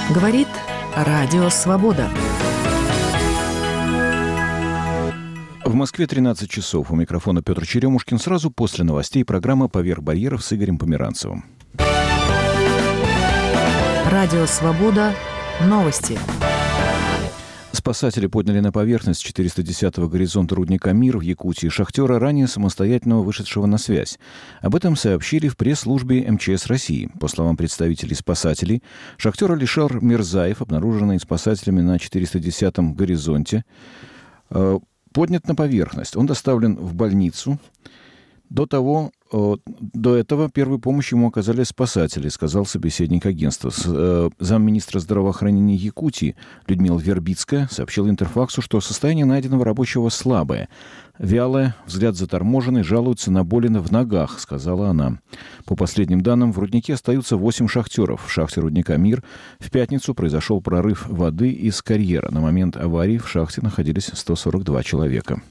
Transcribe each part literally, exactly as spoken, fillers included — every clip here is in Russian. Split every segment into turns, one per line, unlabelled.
Говорит Радио Свобода.
В Москве тринадцать часов. У микрофона Петр Черемушкин. Сразу после новостей программа «Поверх барьеров» с Игорем Померанцевым.
Радио Свобода. Новости.
Спасатели подняли на поверхность четыреста десятого горизонта рудника «Мир» в Якутии шахтера, ранее самостоятельно вышедшего на связь. Об этом сообщили в пресс-службе эм че эс России. По словам представителей спасателей, шахтер Алишер Мирзаев, обнаруженный спасателями на четыреста десятом горизонте, поднят на поверхность. Он доставлен в больницу. До того, до этого первую помощь ему оказали спасатели, сказал собеседник агентства. Замминистра здравоохранения Якутии Людмила Вербицкая сообщила Интерфаксу, что состояние найденного рабочего слабое. Вялое, взгляд заторможенный, жалуется на боли в ногах, сказала она. По последним данным, в руднике остаются восемь шахтеров. В шахте рудника «Мир» в пятницу произошел прорыв воды из карьера. На момент аварии в шахте находились сто сорок два человека.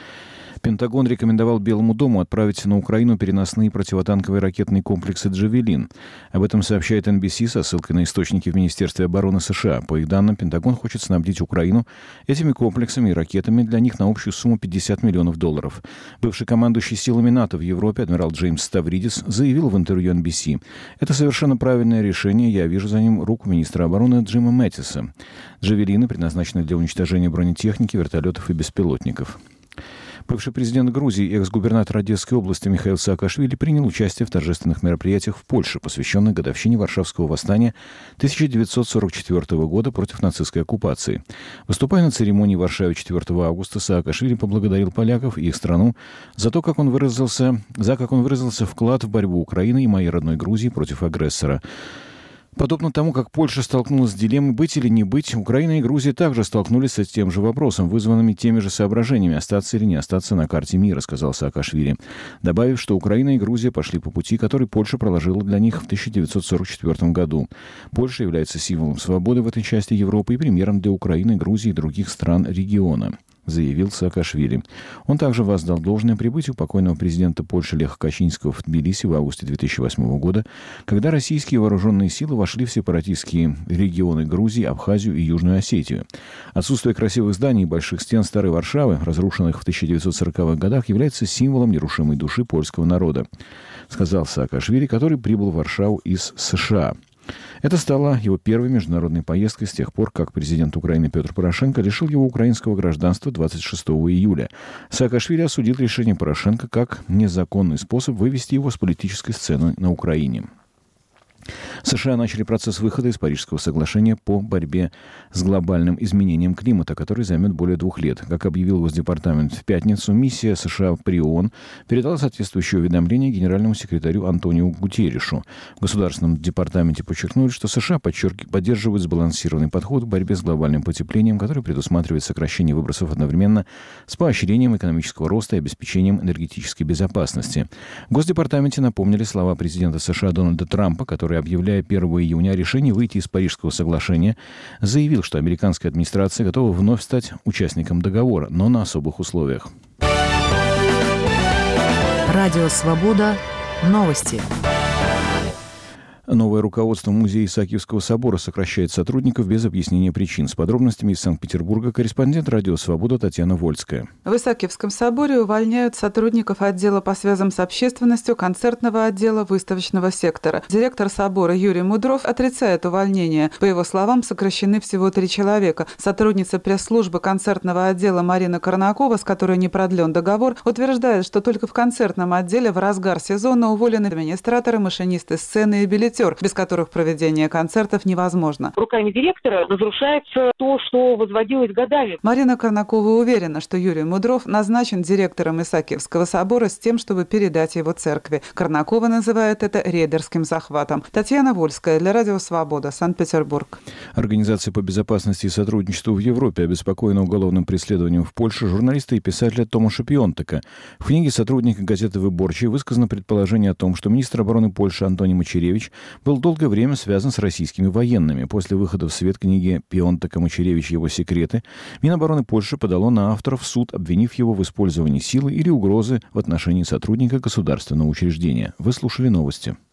Пентагон рекомендовал Белому дому отправить на Украину переносные противотанковые ракетные комплексы «Джавелин». Об этом сообщает эн би си со ссылкой на источники в Министерстве обороны США. По их данным, Пентагон хочет снабдить Украину этими комплексами и ракетами для них на общую сумму пятьдесят миллионов долларов. Бывший командующий силами НАТО в Европе адмирал Джеймс Ставридис заявил в интервью эн би си: «Это совершенно правильное решение. Я вижу за ним руку министра обороны Джима Мэттиса. Джавелины предназначены для уничтожения бронетехники, вертолетов и беспилотников». Бывший президент Грузии и экс-губернатор Одесской области Михаил Саакашвили принял участие в торжественных мероприятиях в Польше, посвященных годовщине Варшавского восстания тысяча девятьсот сорок четвёртого года против нацистской оккупации. Выступая на церемонии в Варшаве четвёртого августа, Саакашвили поблагодарил поляков и их страну за то, как он выразился, за как он выразился вклад в борьбу Украины и моей родной Грузии против агрессора. Подобно тому, как Польша столкнулась с дилеммой «быть или не быть», Украина и Грузия также столкнулись с тем же вопросом, вызванными теми же соображениями «остаться или не остаться на карте мира», сказал Саакашвили, добавив, что Украина и Грузия пошли по пути, который Польша проложила для них в тысяча девятьсот сорок четвёртом году. Польша является символом свободы в этой части Европы и примером для Украины, Грузии и других стран региона, заявил Саакашвили. Он также воздал должное прибытию покойного президента Польши Леха Качинского в Тбилиси в августе две тысячи восьмого года, когда российские вооруженные силы вошли в сепаратистские регионы Грузии, Абхазию и Южную Осетию. Отсутствие красивых зданий и больших стен старой Варшавы, разрушенных в тысяча девятьсот сороковых годах, является символом нерушимой души польского народа, сказал Саакашвили, который прибыл в Варшаву из США. Это стало его первой международной поездкой с тех пор, как президент Украины Петр Порошенко лишил его украинского гражданства двадцать шестого июля. Саакашвили осудил решение Порошенко как незаконный способ вывести его с политической сцены на Украине. США начали процесс выхода из Парижского соглашения по борьбе с глобальным изменением климата, который займет более двух лет. Как объявил Госдепартамент в пятницу, миссия США при ООН передала соответствующее уведомление генеральному секретарю Антониу Гутерришу. В Государственном департаменте подчеркнули, что США подчерк... поддерживают сбалансированный подход в борьбе с глобальным потеплением, который предусматривает сокращение выбросов одновременно с поощрением экономического роста и обеспечением энергетической безопасности. В Госдепартаменте напомнили слова президента США Дональда Трампа, который, объявляя первого июня о решении выйти из Парижского соглашения, заявил, что американская администрация готова вновь стать участником договора, но на особых условиях.
Радио Свобода. Новости.
Новое руководство Музея Исаакиевского собора сокращает сотрудников без объяснения причин. С подробностями из Санкт-Петербурга корреспондент «Радио Свобода» Татьяна Вольская.
В Исаакиевском соборе увольняют сотрудников отдела по связям с общественностью, концертного отдела, выставочного сектора. Директор собора Юрий Мудров отрицает увольнение. По его словам, сокращены всего три человека. Сотрудница пресс-службы концертного отдела Марина Корнакова, с которой не продлен договор, утверждает, что только в концертном отделе в разгар сезона уволены администраторы, машинисты сцены и билетер, без которых проведение концертов невозможно.
Руками директора разрушается то, что возводилось годами.
Марина Корнакова уверена, что Юрий Мудров назначен директором Исаакиевского собора с тем, чтобы передать его церкви. Корнакова называет это рейдерским захватом. Татьяна Вольская для Радио Свобода, Санкт-Петербург.
Организация по безопасности и сотрудничеству в Европе обеспокоена уголовным преследованием в Польше журналиста и писателя Томаша Пионтека. В книге сотрудника газеты «Выборчий» высказано предположение о том, что министр обороны Польши Антоний Мачеревич был долгое время связан с российскими военными. После выхода в свет книги Пионтека «Мачеревич. Его секреты» Минобороны Польши подало на авторов в суд, обвинив его в использовании силы или угрозы в отношении сотрудника государственного учреждения. Вы слушали новости.